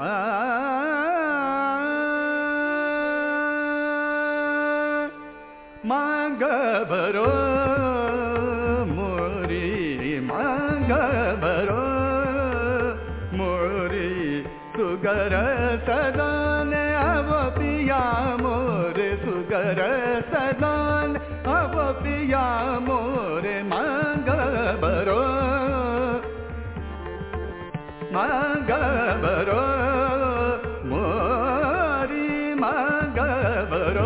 ಮಾಂಗ ಬರೋ ಮೋರಿ ಮಾಂಗ ಬರೋ ಮೋರಿ ಸುಗರ ಸದಾನ ಅವ ಪಿಯ ಮೋರೆ ಸುಗರ ಸದಾನ ಅವ ಪಿಯ ಮೋರೆ ಮಾಂಗ ಬರೋ ಮಾಂಗ ಬರೋ ಮೋರಿ ಮಾಂಗ ಬರೋ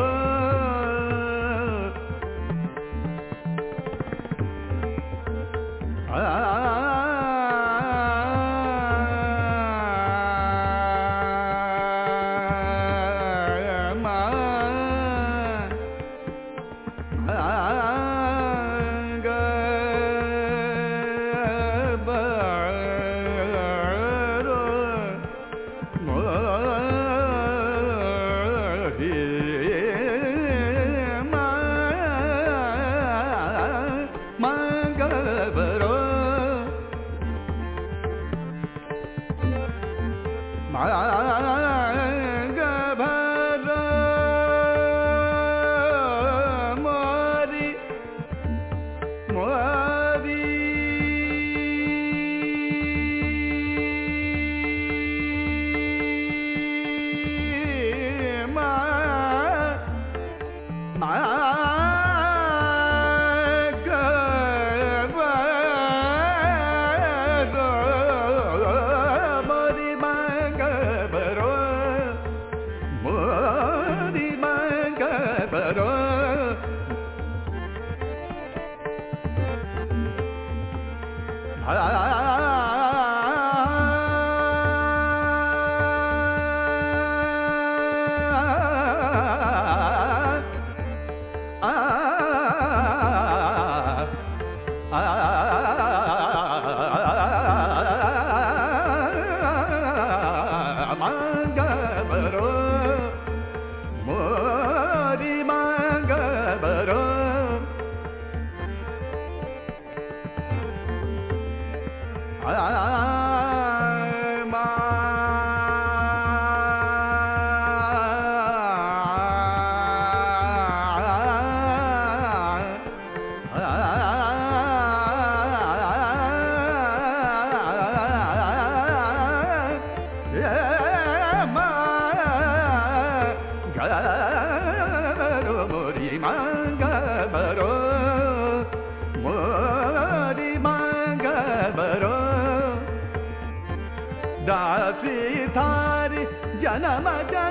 जनम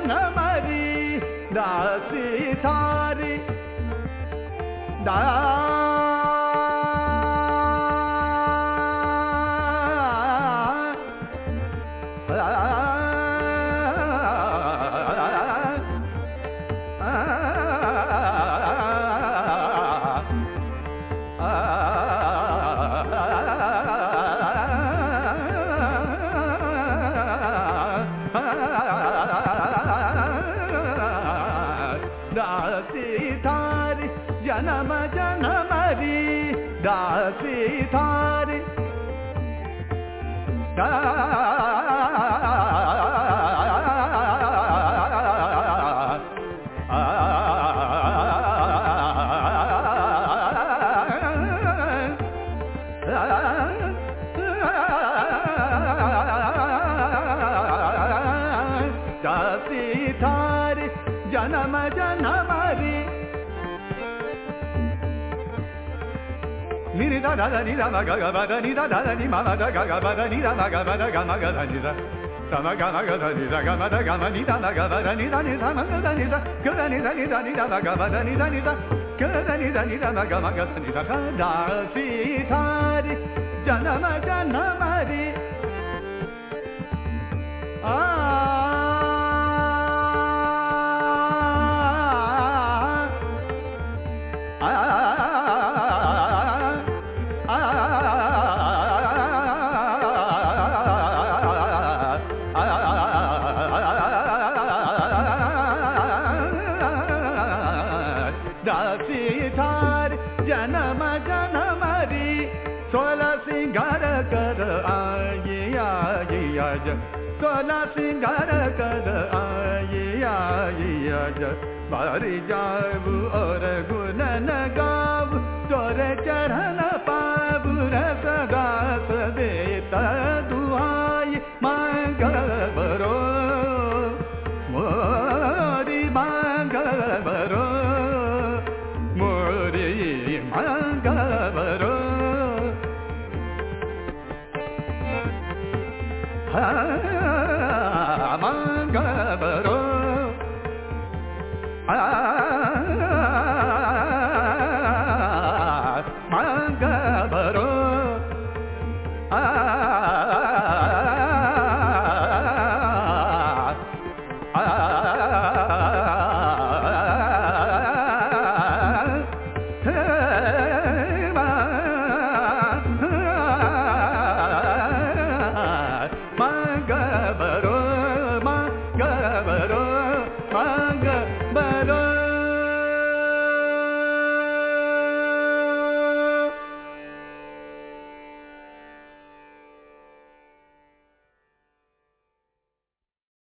जनमरी दासी थारी दा जनम जनमरी दासी थारी दा दासी थारी जनम जनमरी ni da da ni da ma ga ga ba da ni da da ni ma ma da ga ga ba da ni da ma ga ba da ga ma ga da ni da sa ma ga da ni da ga ma da ga ma ni da ma ga ba da ni da ma ga da ni da ga da ni da ma ga ba da ni da ga da ni da ma ga ma ga da ni da da si thari janama janamari जनम जनमरी सोलह सिंगार कर आई आई आज सोला सिंगार कर आई बारी जाऊ और गुणन गाऊ तोरे चरण पाबू रस दास देता दुआई मंगल बरो मोरी मंगल बरो मोरी मंगल बरो मंगल बरो